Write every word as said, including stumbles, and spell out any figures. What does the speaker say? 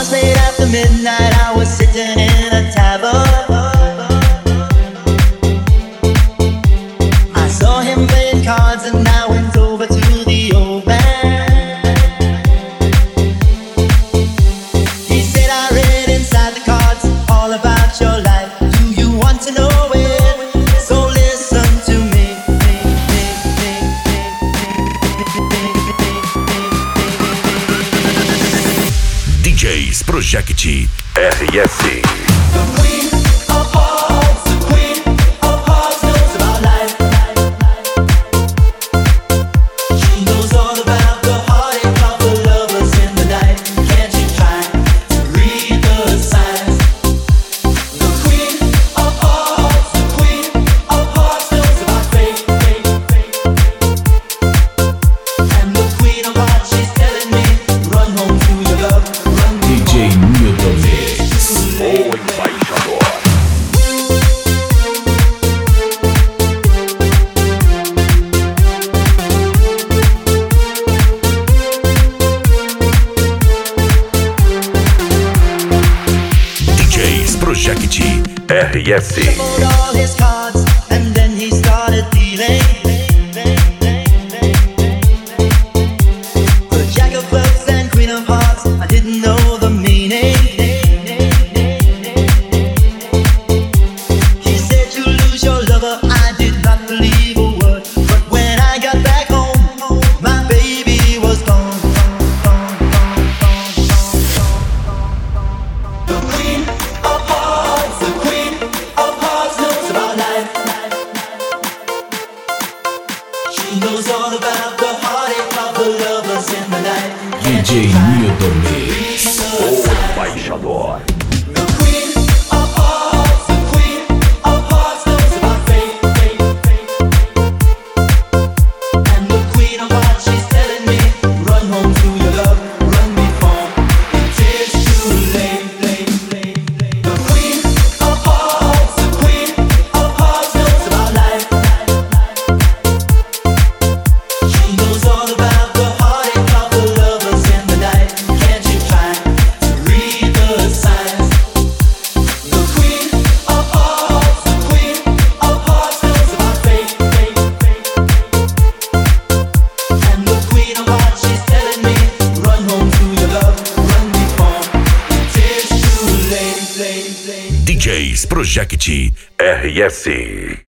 was late after midnight, I was sitting in a tavern. I saw him playing cards and I went over to the old man. He said, I read inside the cards all about your life. Do you want to know it? So listen to me. D Js Project R S. Project R S. All his cards and then he started dealing. The Jack of Clubs and Queen of Hearts, I didn't know the meaning. He said you lose your lover, I did not believe a word. But when I got back home, my baby was gone. The Queen of Hearts, the Queen of Hearts knows about life. She knows all about the heartache of the lovers in the night. D J Nildo Mix, o embaixador. The Queen of Hearts, the Queen of Hearts knows about fate, fate, fate. And the Queen of Hearts, she's telling me, run home to your love, run before it is too late, late, late, late. The Queen of Hearts, the Queen of Hearts knows about life. She knows all about the heartache of the lovers in the night. Can't you try to read the signs? The Queen of Hearts, the Queen of Hearts knows about fate, fate, fate. And the Queen of Hearts, she's telling me, run home to your love, run before it is too late, late, late. D Js Project R S.